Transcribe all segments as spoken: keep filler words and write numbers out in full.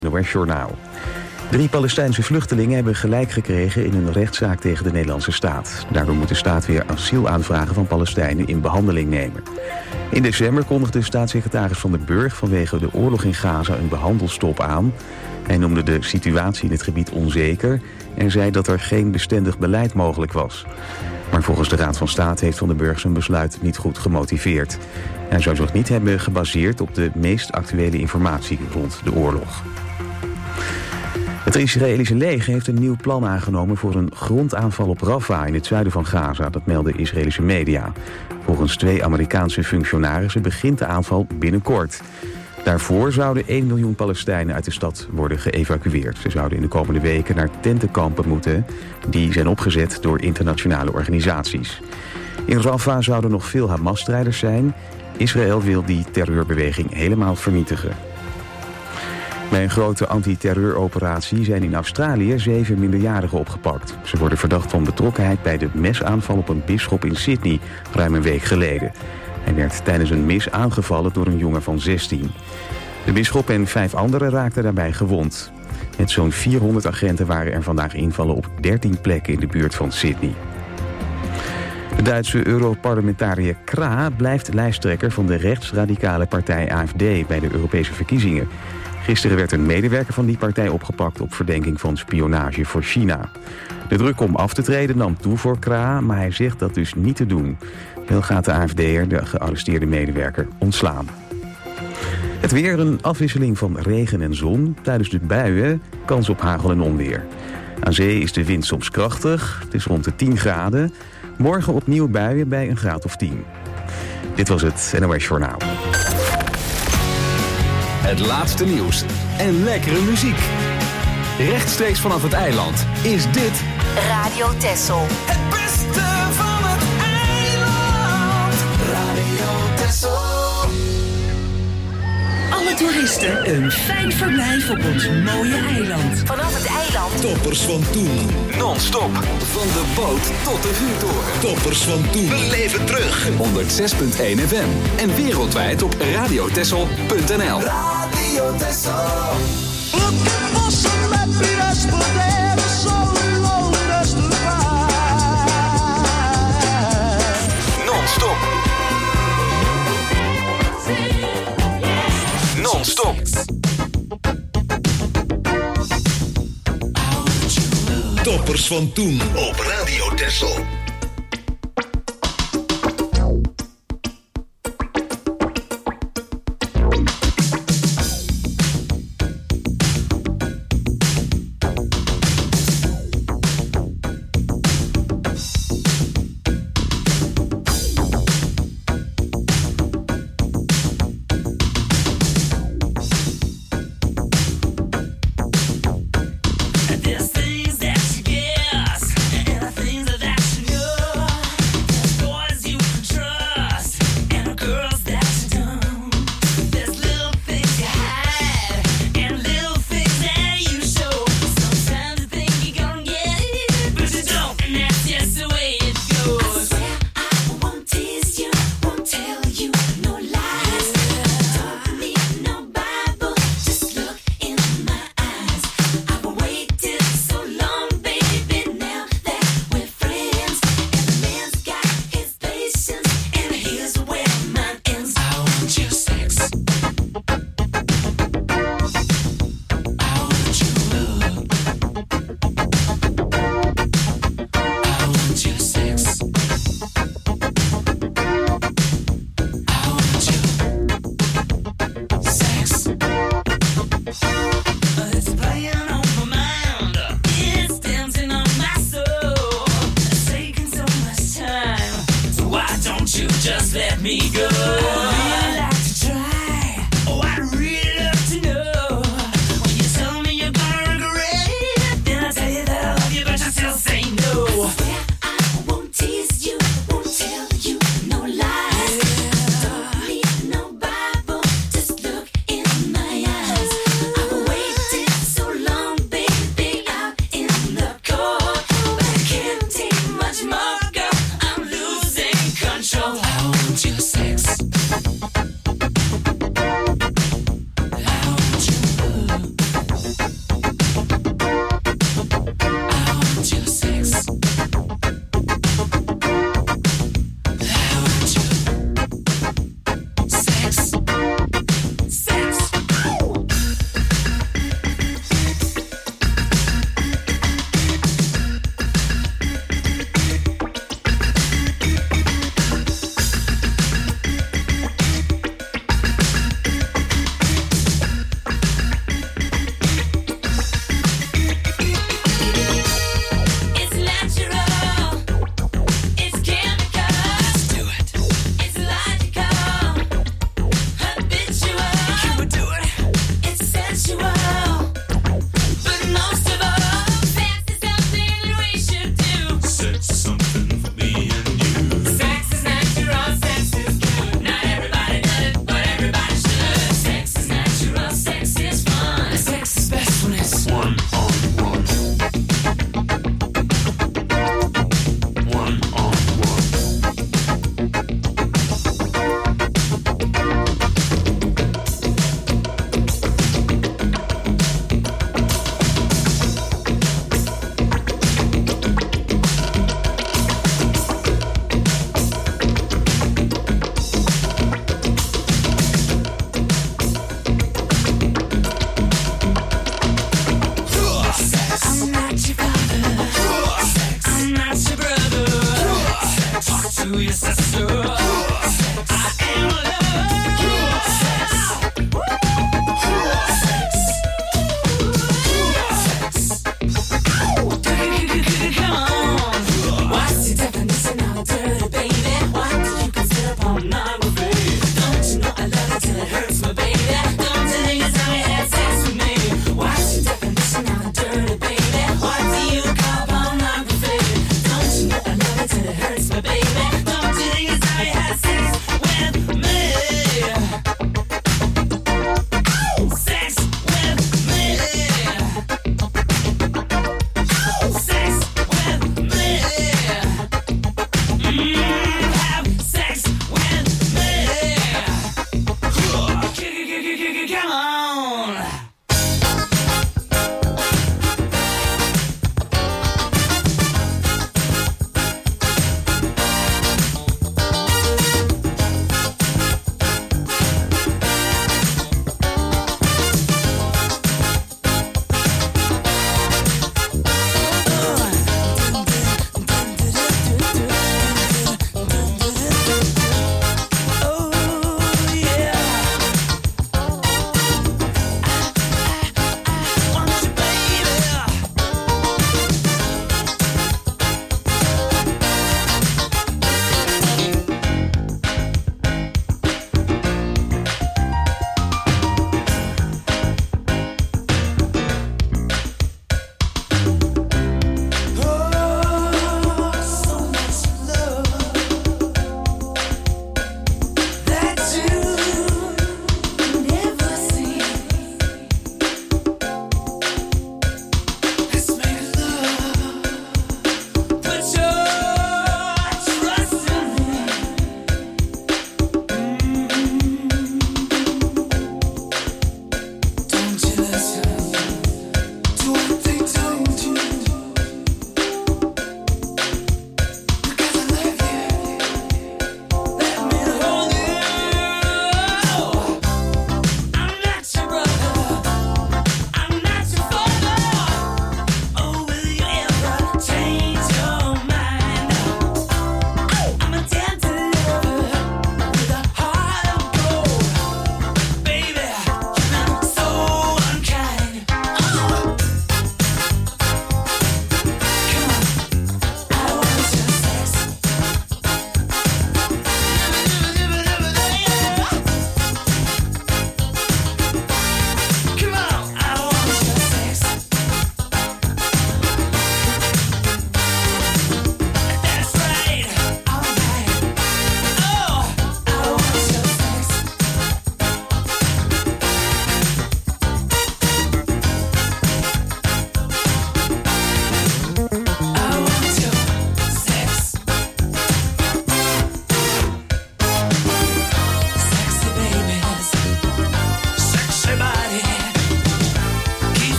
N O S-journaal. Drie Palestijnse vluchtelingen hebben gelijk gekregen in een rechtszaak tegen de Nederlandse staat. Daardoor moet de staat weer asielaanvragen van Palestijnen in behandeling nemen. In december kondigde staatssecretaris Van den Burg vanwege de oorlog in Gaza een behandelstop aan. Hij noemde de situatie in het gebied onzeker en zei dat er geen bestendig beleid mogelijk was. Maar volgens de Raad van State heeft Van den Burg zijn besluit niet goed gemotiveerd. Hij zou zich niet hebben gebaseerd op de meest actuele informatie rond de oorlog. Het Israëlische leger heeft een nieuw plan aangenomen voor een grondaanval op Rafah in het zuiden van Gaza. Dat melden Israëlische media. Volgens twee Amerikaanse functionarissen begint de aanval binnenkort. Daarvoor zouden één miljoen Palestijnen uit de stad worden geëvacueerd. Ze zouden in de komende weken naar tentenkampen moeten. Die zijn opgezet door internationale organisaties. In Rafah zouden nog veel Hamas-strijders zijn. Israël wil die terreurbeweging helemaal vernietigen. Bij een grote antiterreuroperatie zijn in Australië zeven minderjarigen opgepakt. Ze worden verdacht van betrokkenheid bij de mesaanval op een bisschop in Sydney ruim een week geleden. Hij werd tijdens een mis aangevallen door een jongen van zestien. De bisschop en vijf anderen raakten daarbij gewond. Met zo'n vierhonderd agenten waren er vandaag invallen op dertien plekken in de buurt van Sydney. De Duitse Europarlementariër Krah blijft lijsttrekker van de rechtsradicale partij A F D bij de Europese verkiezingen. Gisteren werd een medewerker van die partij opgepakt op verdenking van spionage voor China. De druk om af te treden nam toe voor Krah, maar hij zegt dat dus niet te doen. Wel gaat de A F D'er de gearresteerde medewerker ontslaan. Het weer, een afwisseling van regen en zon. Tijdens de buien kans op hagel en onweer. Aan zee is de wind soms krachtig. Het is rond de tien graden. Morgen opnieuw buien bij een graad of tien. Dit was het N O S-journaal. Het laatste nieuws en lekkere muziek. Rechtstreeks vanaf het eiland is dit Radio Texel. Het beste van het eiland. Radio Texel. Alle toeristen een fijn verblijf op ons mooie eiland. Vanaf het eiland. Toppers van toen. non-stop van de boot tot de vuurtoren. Toppers van toen. We leven terug. honderd zes komma één F M en wereldwijd op radiotessel punt n l. Radio Texel. O que você me pidas poder solo testar. Non-stop. Non-stop. Toppers van toen op Radio Texel. There's things that you guess, and the things that you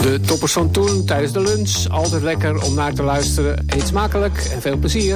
De toppers van toen tijdens de lunch. Altijd lekker om naar te luisteren. Eet smakelijk en veel plezier.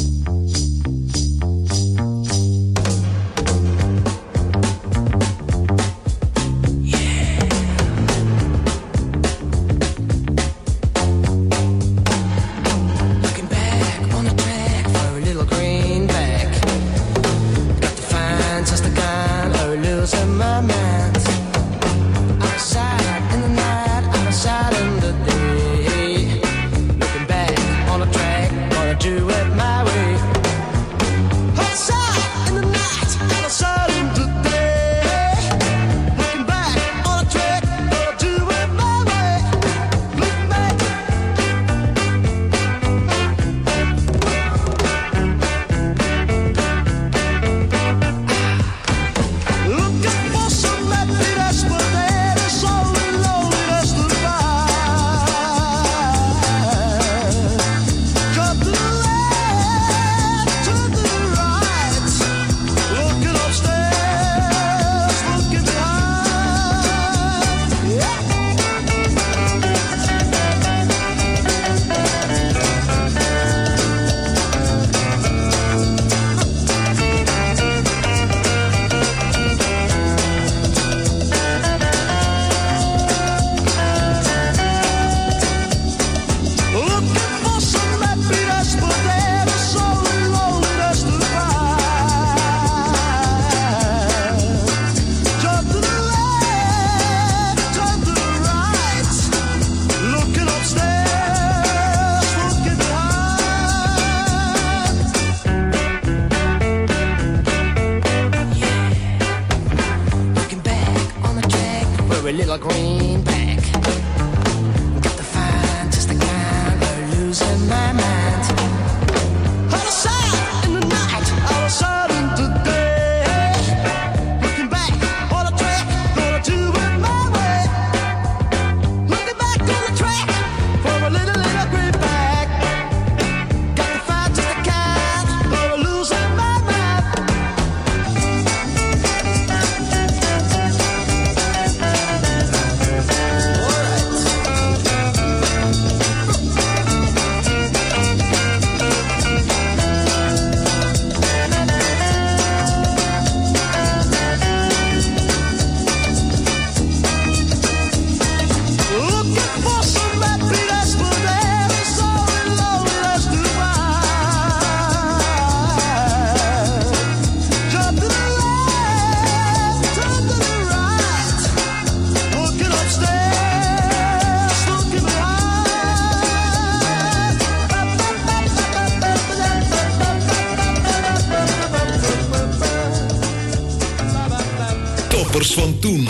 Toppers van toen.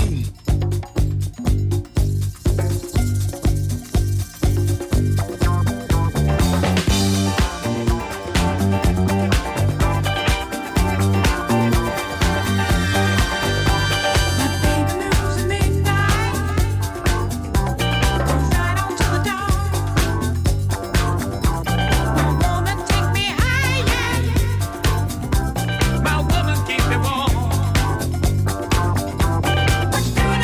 What's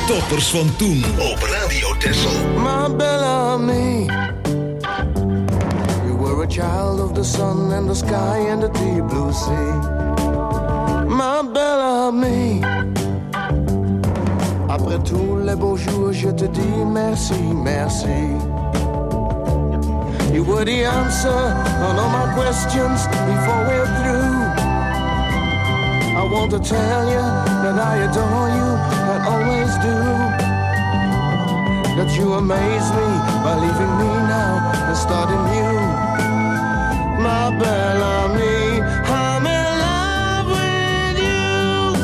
Toppers van toen op Radio Texel. My Bellamy, you were a child of the sun and the sky and the deep blue sea. My Bellamy, après tous les beaux jours, je te dis merci, merci. You were the answer on all my questions before we're through. I want to tell you that I adore you and always do. That you amaze me by leaving me now and starting new. My Bellamy, I'm in love with you.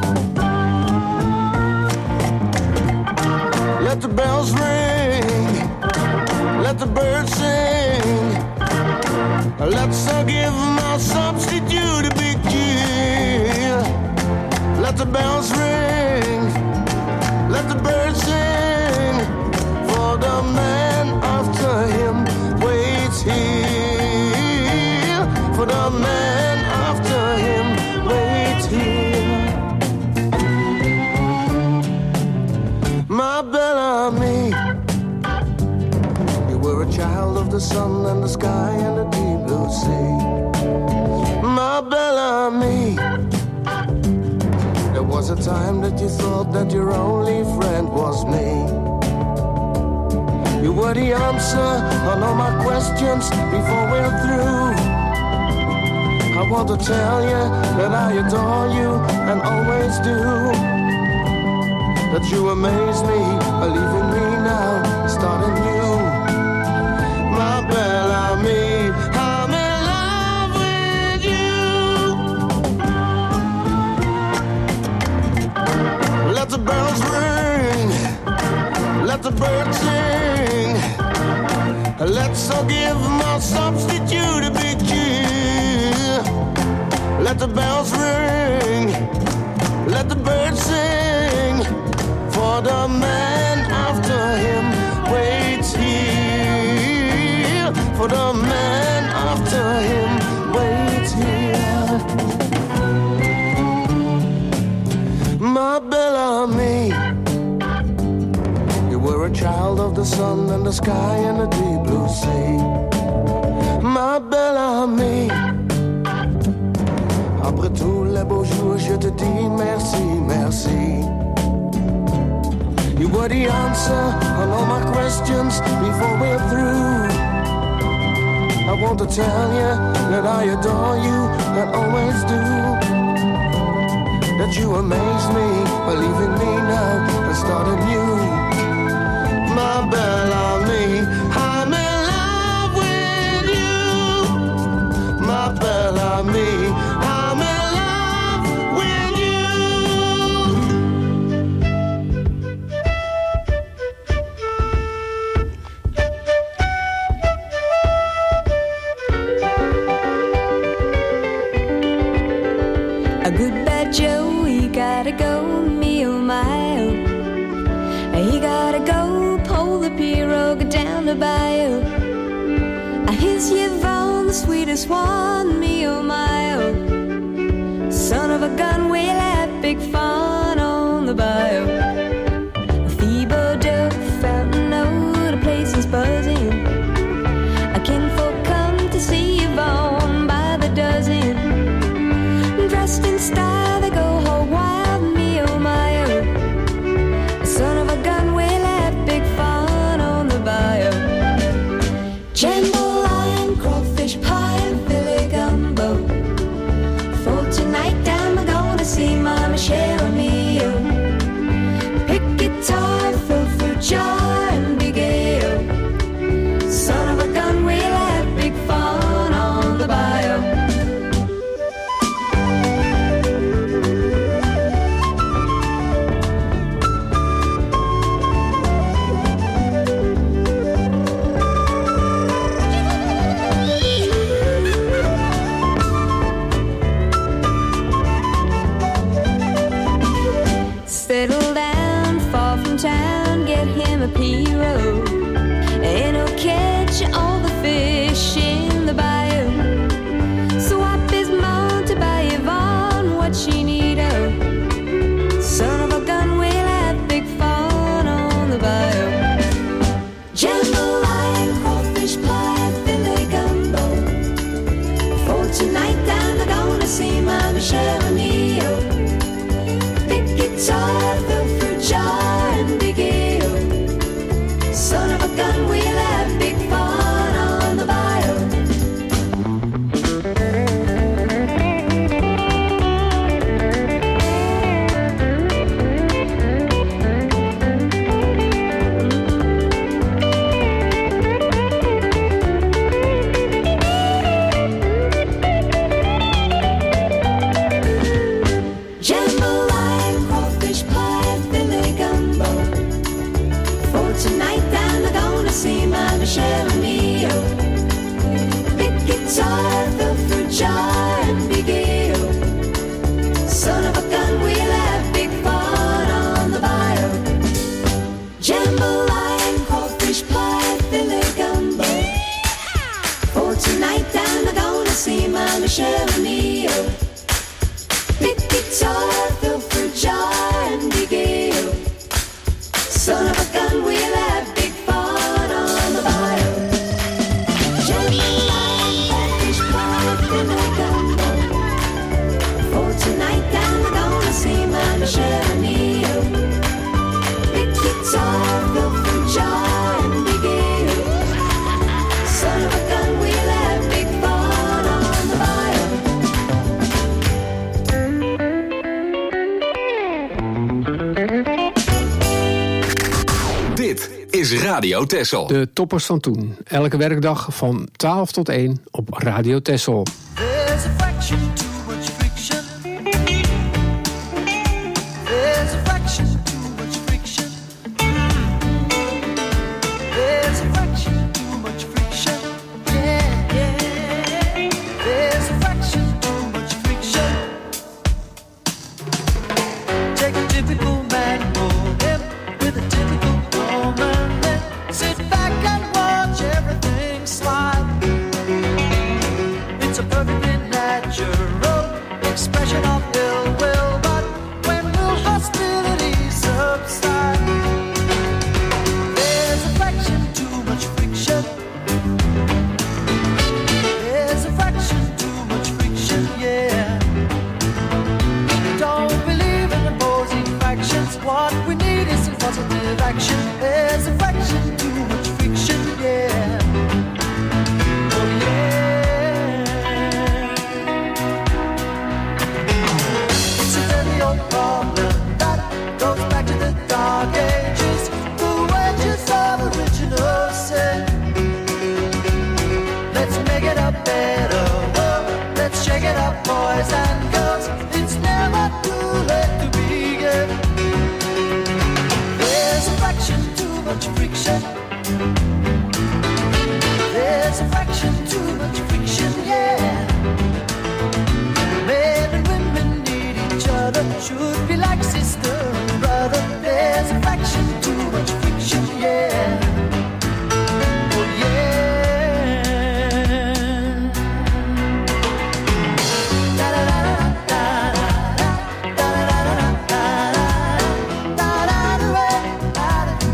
Let the bells ring, let the birds sing. Let's uh, give my substitute a big cheer. Let the bells ring, let the birds sing. For the man after him waits here. For the man after him waits here. My Bellamy, you were a child of the sun and the sky and the deep blue sea. My Bellamy, there was a time that you thought that your only friend was me. You were the answer on all my questions before we're through. I want to tell you that I adore you and always do. That you amaze me by leaving me now, starting new. My Bellamy, I'm in love with you. Let the bells ring, let the birds sing. Let's all give my substitute a big cheer. Let the bells ring, let the birds sing. For the man after him waits here. For the man after him waits here. My Bellamy, you were a child of the sun and the sky and the deep blue sea. My Bellamy, après tous les beaux jours, je te dis merci, merci. You were the answer on all my questions before we're through. I want to tell you that I adore you and always do. That you amaze me by leaving me now and starting new. My Bellamy, I'm in love with you. My Bellamy, I'm in love with you. A good bad Joe, he gotta go, me oh my oh. He gotta go, pull the pirogue down the bayou. Here's Yvonne, the sweetest one, me oh my oh. Son of a gun, we'll have big fun on the bayou. Thibodeau, Fountain Road, the place is buzzing. A kinfolk come to see Yvonne by the dozen. Dressed in style, they go whole wild, me oh my oh. Son of a gun, we'll have big fun on the bayou. Jambalaya, crawfish pie, and Philly gumbo. For tonight, I'm gonna see Mama Cheryl me. is Radio Texel. De toppers van toen. Elke werkdag van twaalf tot één op Radio Texel. There's a fraction too much friction. There's a fraction too much friction. There's a fraction too much friction. Yeah, yeah. There's a fraction too much friction. Take a typical man, roll him with a typical woman, then sit back and watch everything slide. It's a perfectly natural expression of ill will, but when will hostility subside? There's a fraction too much friction. There's a fraction too much friction, yeah. Don't believe in opposing factions. What we need is positive action. There's a fraction too much friction, yeah. Oh yeah. It's a very old problem that goes back to the dark ages. The wages of original sin. Let's make it a better world. Let's shake it up, boys and girls. It's never too late to begin. There's a fraction too much friction. There's a fraction too much friction, yeah. Men and women need each other, should be like sister and brother. There's a fraction too much friction, yeah. Oh yeah. Da da da da da da da da da da da da da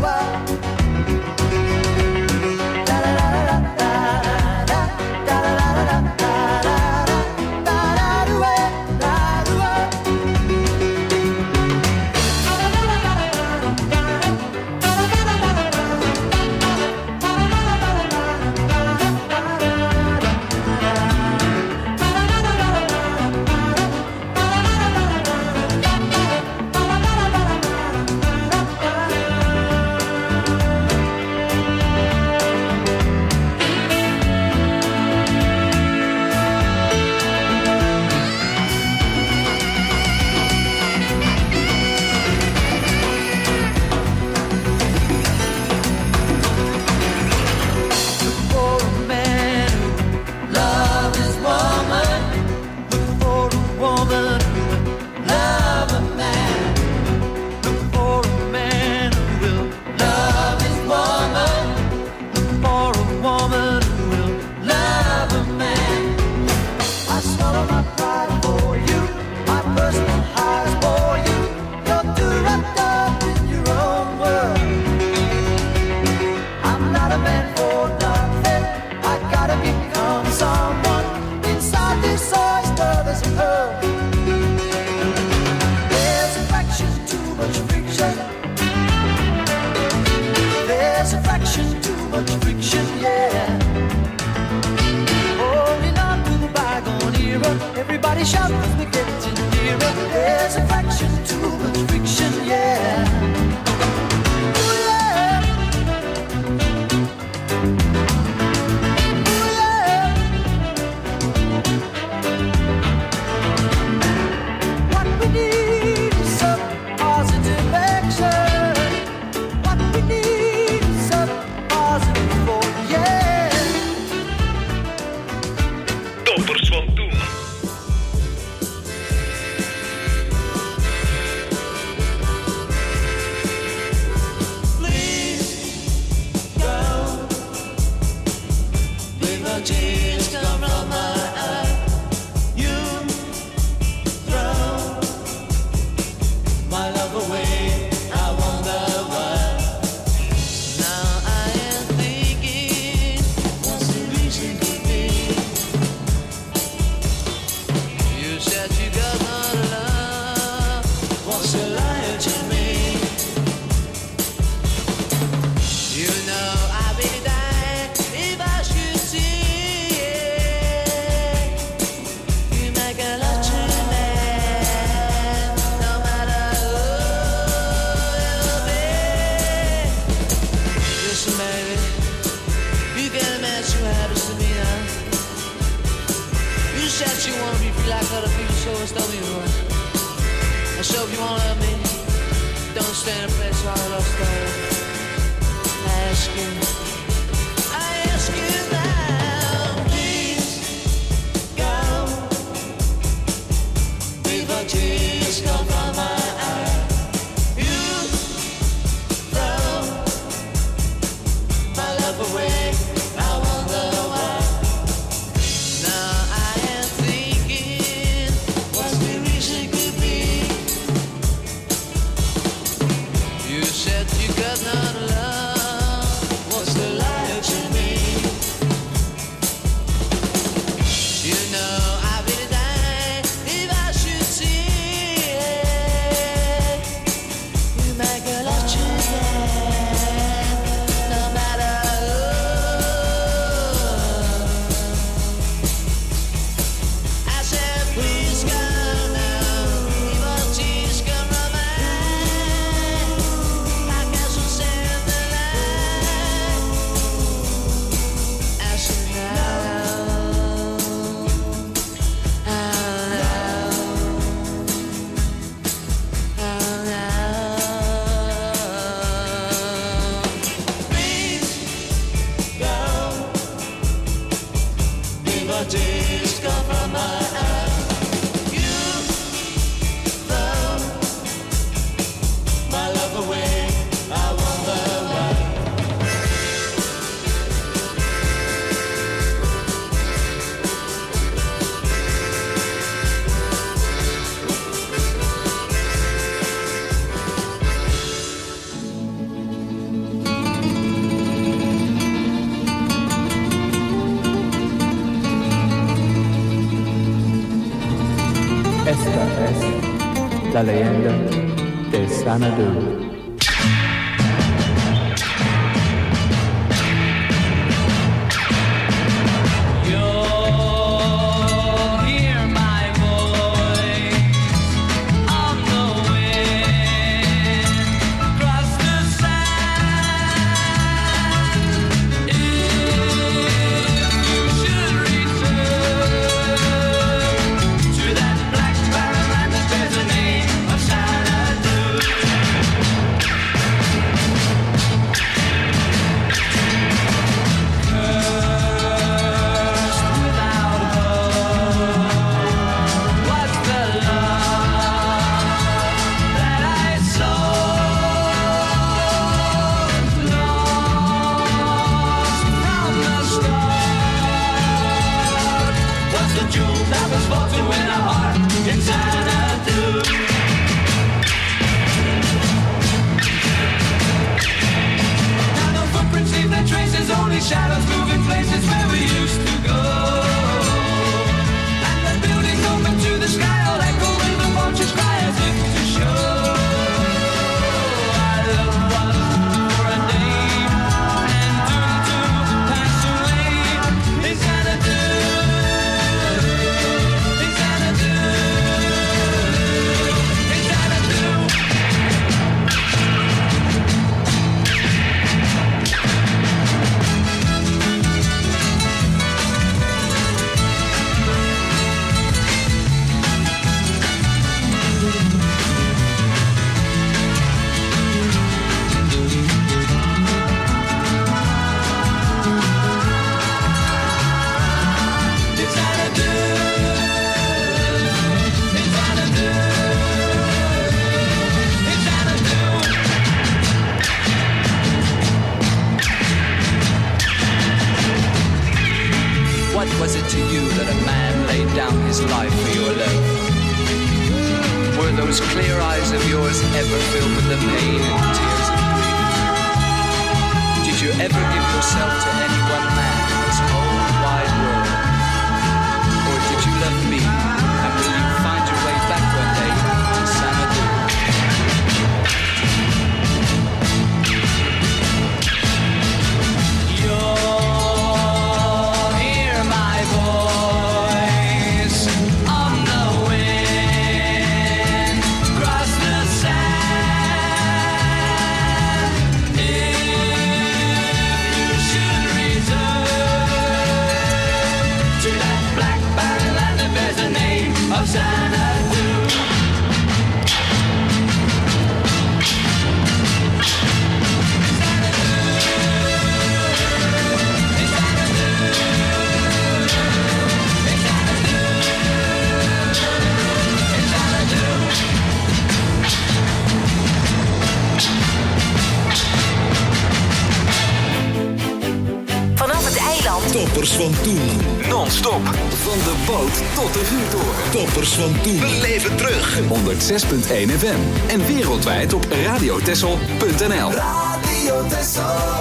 For a man who love his woman, look for a woman who will love a man. Look for a man who will love his woman. Look for a woman who will love a man. I swallow my pride for you, my personal highs for you. You're too wrapped up in your own world. I'm not a man for nothing. I gotta become someone. Inside this oyster there's a pearl. There's a fraction too much friction. There's a fraction too much friction, yeah. Holding on to the bygone era. Everybody shout as we're getting nearer. There's a fraction too much friction, yeah. Ooh, yeah. Ooh, yeah. What we need is some positive action. What we need is some positive hope, yeah. Toppers van toen. always told me before. So if you won't love me, don't stand up there so I lost all. I ask you, I ask you now, please go before tears come from my eyes. You throw my love away. I wonder why. Now I am thinking, what's the reason could be? You said you got not love. What's the lie to me? You know I really die if I should see it. You make a love to that, no matter who. I said please come now, before tears come from my eyes. I guess we'll send the light. I said now, oh now, please go before tears come from my eyes. You throw my love away. I wonder why. Esta es la leyenda de Xanadu. You'll hear my voice on the wind across the sand. If you should return to that black barren that bears the name of Xanadu. Cursed without hope was the love that I sought, lost from the start. Was the jewel that was fought to win a heart in Xanadu. Now no footprints leave their traces, only shadows moving places where we used to go. And the buildings open to the sky, all echo with the vultures cry as if to show our love was for a day and doomed to pass away. In Xanadu, in Xanadu, in Xanadu. In Xanadu, in Xanadu, in Xanadu. What was it to you that a man laid down his life for your love? Were those clear eyes of yours ever filled with the pain and tears of grief? Did you ever give yourself to any one man in this whole wide world? Or did you love me, and will you find your way back one day to Xanadu? You'll hear my voice on the wind across the sand. If you should Toppers van toen. Non-stop. Van de boot tot de vuurtoren. Toppers van toen. Beleef het terug. honderdzes punt één F M. En wereldwijd op radiotessel punt n l. Radio Tessel.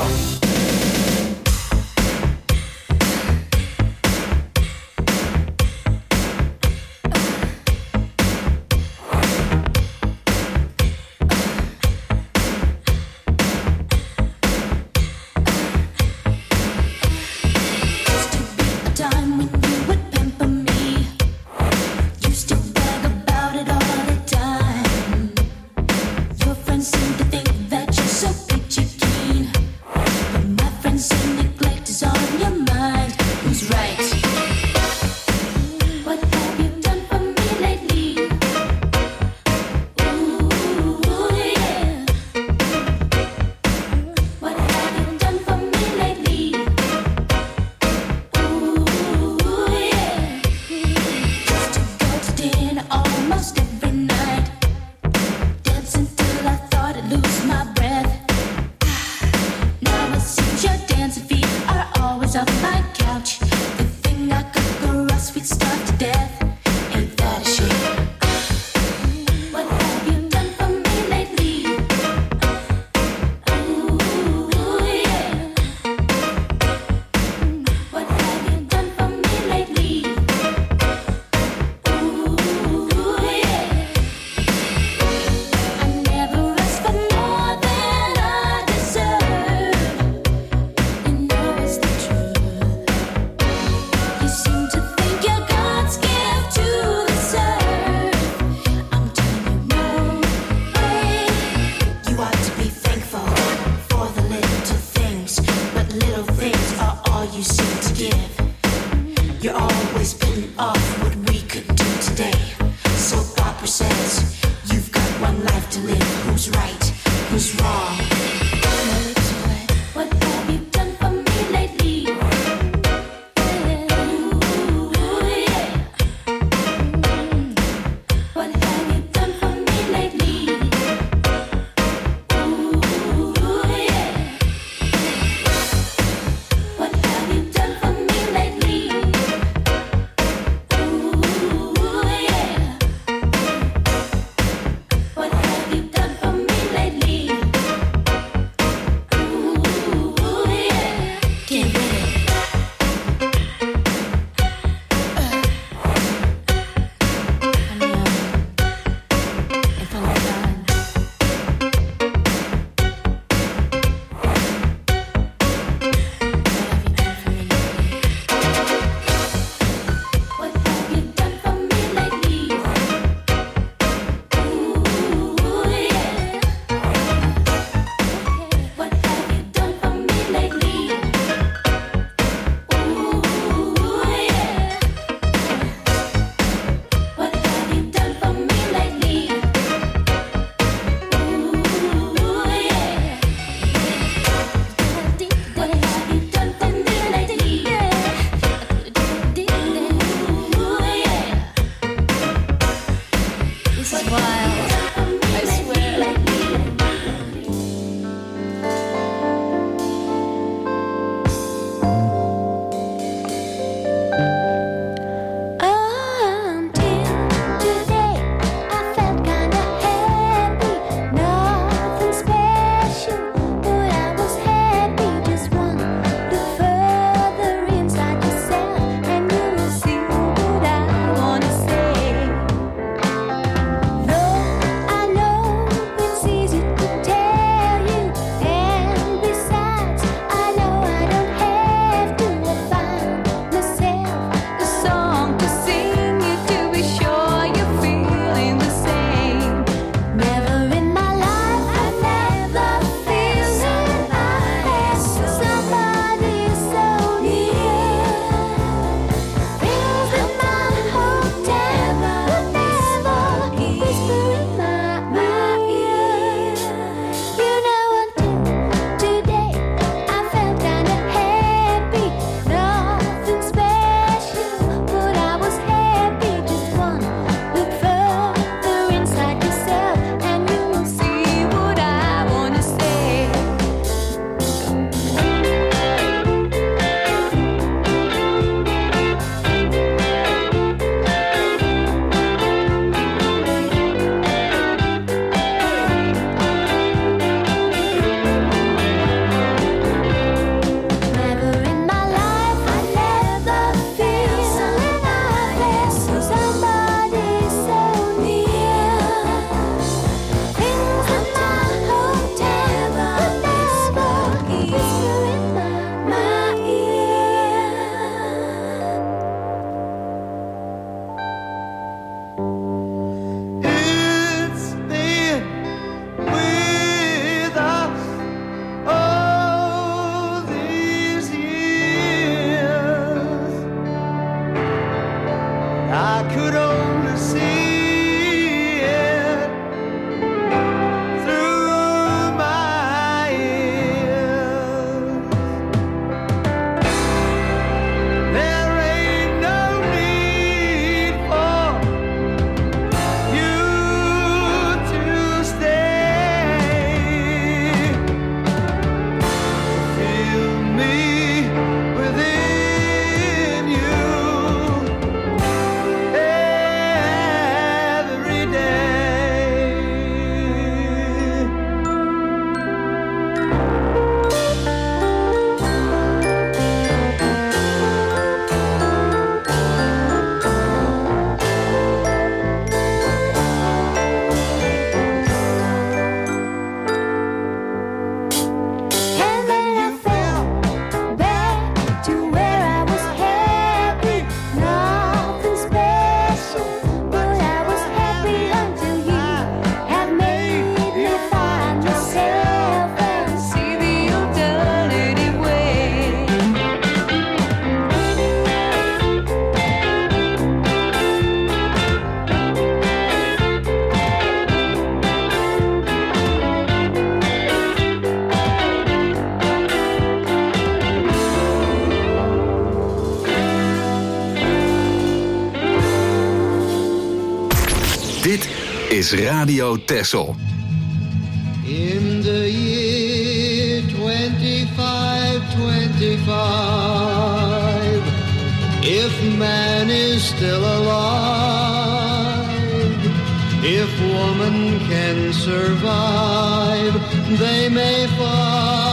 is Radio Texel. In the year twenty-five twenty-five, if man is still alive, if woman can survive, they may find.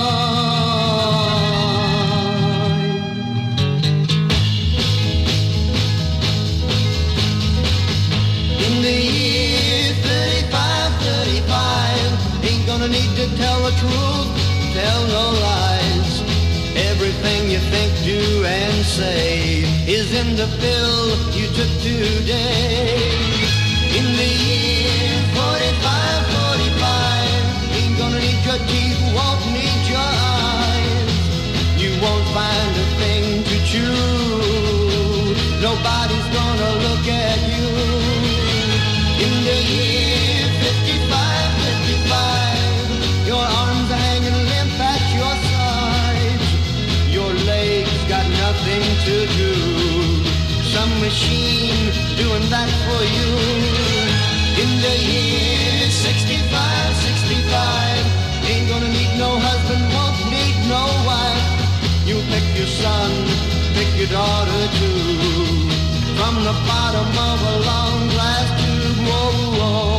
In the year thirty-five thirty-five, ain't gonna need to tell the truth, tell no lies. Everything you think, do, and say is in the pill you took today. In the year forty-five forty-five, ain't gonna need your teeth, won't need your eyes. You won't find a thing to chew, nobody's gonna look at you. In the year fifty-five fifty-five, your arms are hanging limp at your sides. Your legs got nothing to do, some machine doing that for you. In the year sixty-five sixty-five, ain't gonna need no husband, won't need no wife. You pick your son, pick your daughter too, from the bottom of a long glass tube. Whoa, whoa.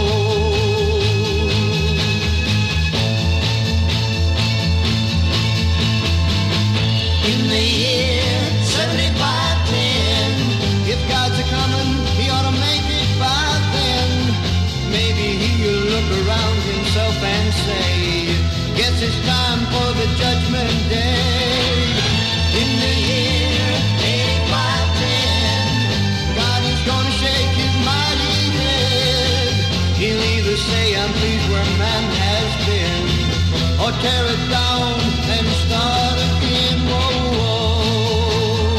In the year seventy-five ten, if God's a comin', he ought to make it by then. Maybe he'll look around himself and say, guess it's time for the judgment day. In the year eighty-five ten, God is gonna shake his mighty head. He'll either say, I'm pleased where man has been, or tear it down and start again. Whoa, whoa.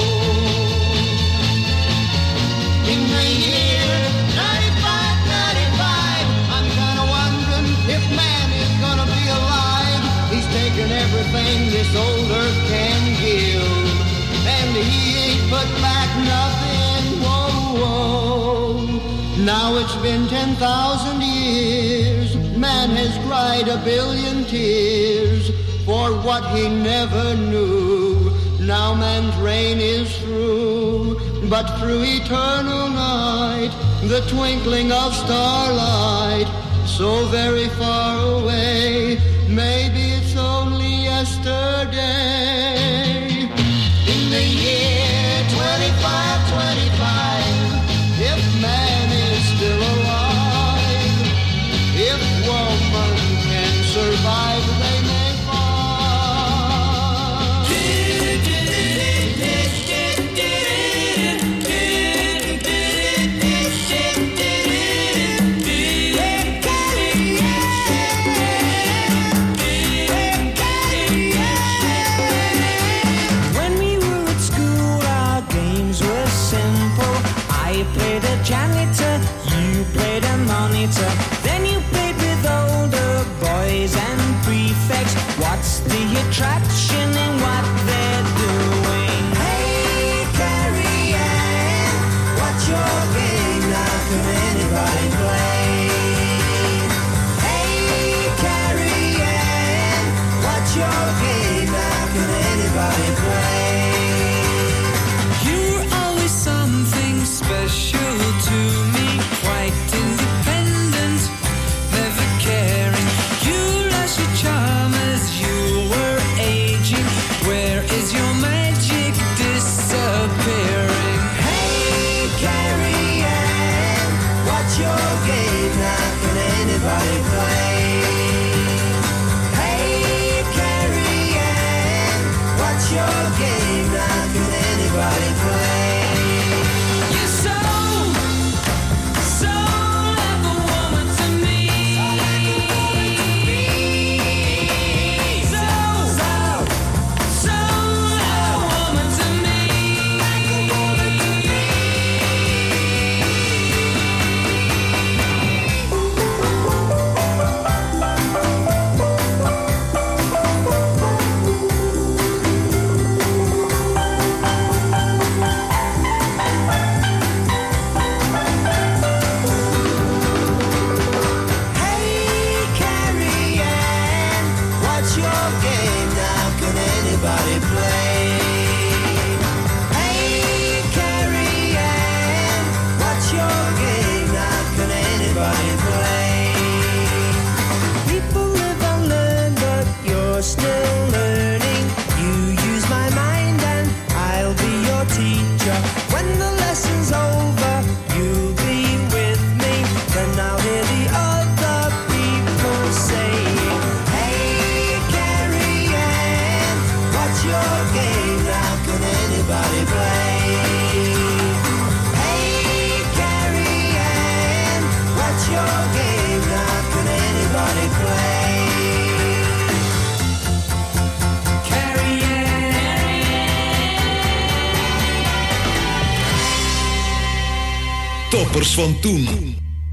In the year ninety-five ninety-five, I'm kinda wondering if man is gonna be alive. He's taken everything this old earth can give, and he ain't put back nothing. Whoa, whoa. Now it's been ten thousand years, man has cried a billion tears for what he never knew. Now man's reign is through, but through eternal night, the twinkling of starlight, so very far away, maybe it's only yesterday. In the year twenty-five twenty-five, if man is still alive, if woman can survive, they may janitor, you played a monitor, then you played with older boys and prefects. What's the attraction in what they're doing? Hey, Carrie Ann, what's your game now? Can anybody play? Hey, Carrie Ann, what's your game now? Can anybody play? You're always something special to me, quite independent, never caring. You lost your charm as you were aging. anybody play? Hey, Carrie Ann, what's your game? Now can anybody play? People live and learn, but you're still learning. You use my mind and I'll be your teacher. When the lesson's over, you'll be with me. Then I'll hear the other people saying, hey, Carrie Ann, what's your game? Now can anybody play? Hey, Carrie Ann, what's your game? Now can anybody play? Toppers van toen.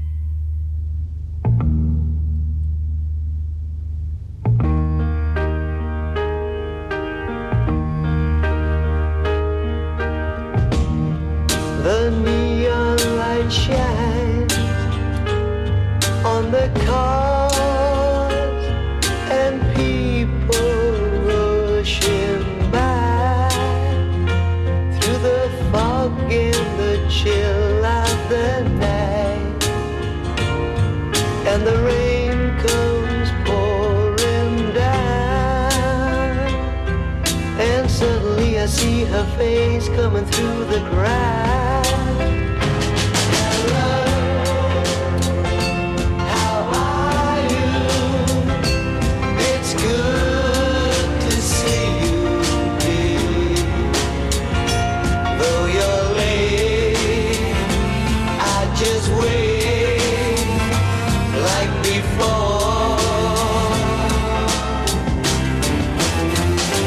The neon light shines on the cars and people rushing by through the fog and the chill of the night, and the rain comes pouring down, and suddenly I see her face coming through the crowd.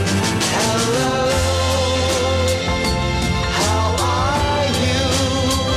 Hello, how are you?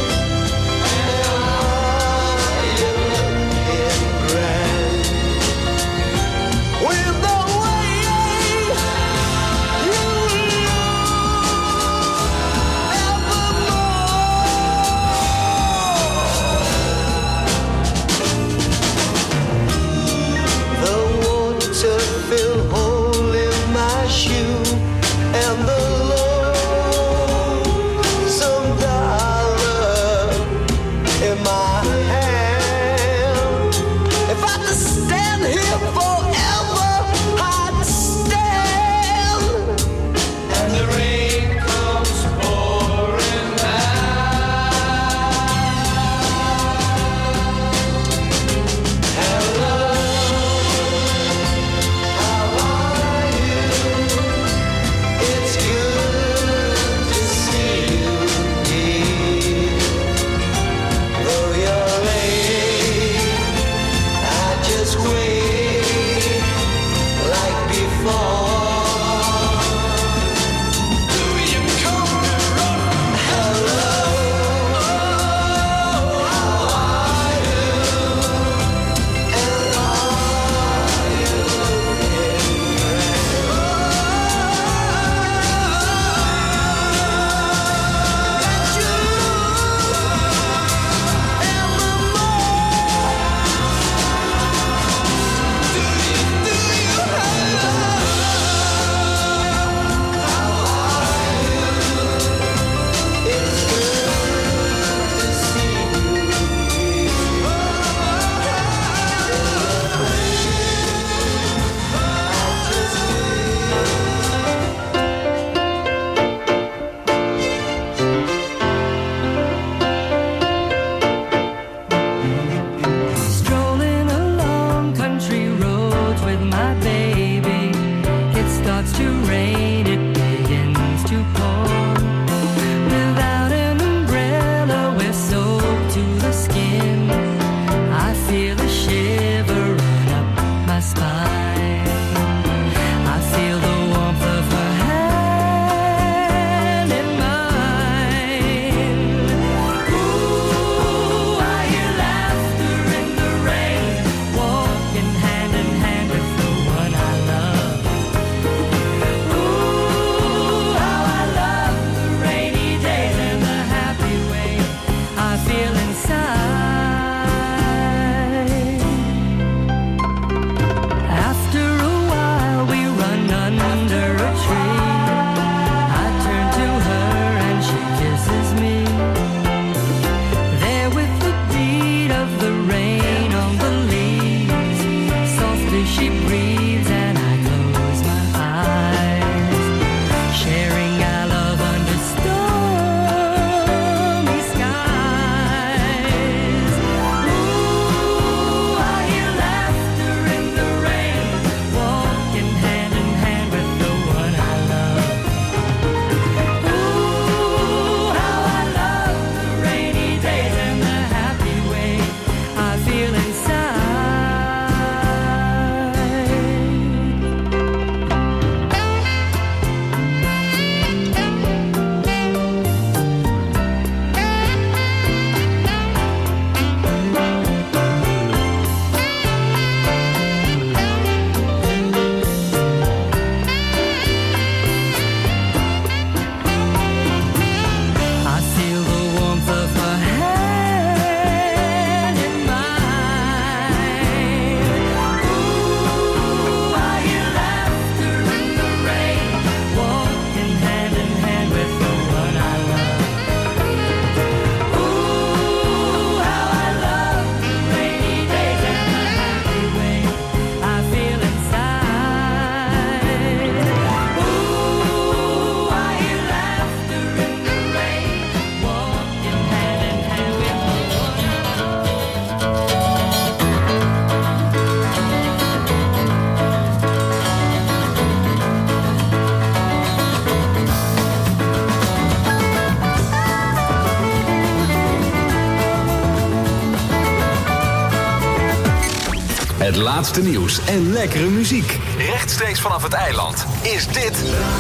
laatste nieuws en lekkere muziek. Rechtstreeks vanaf het eiland is dit...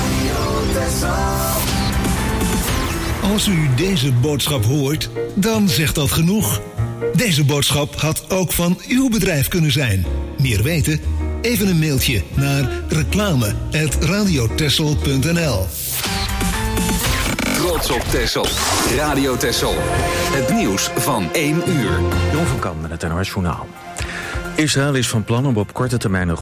Als u deze boodschap hoort, dan zegt dat genoeg. Deze boodschap had ook van uw bedrijf kunnen zijn. Meer weten? Even een mailtje naar reclame at radio texel punt n l. Trots op Texel. Radio Texel. Het nieuws van één uur. Jon van Kam met het N O S Journaal. Israël is van plan om op korte termijn een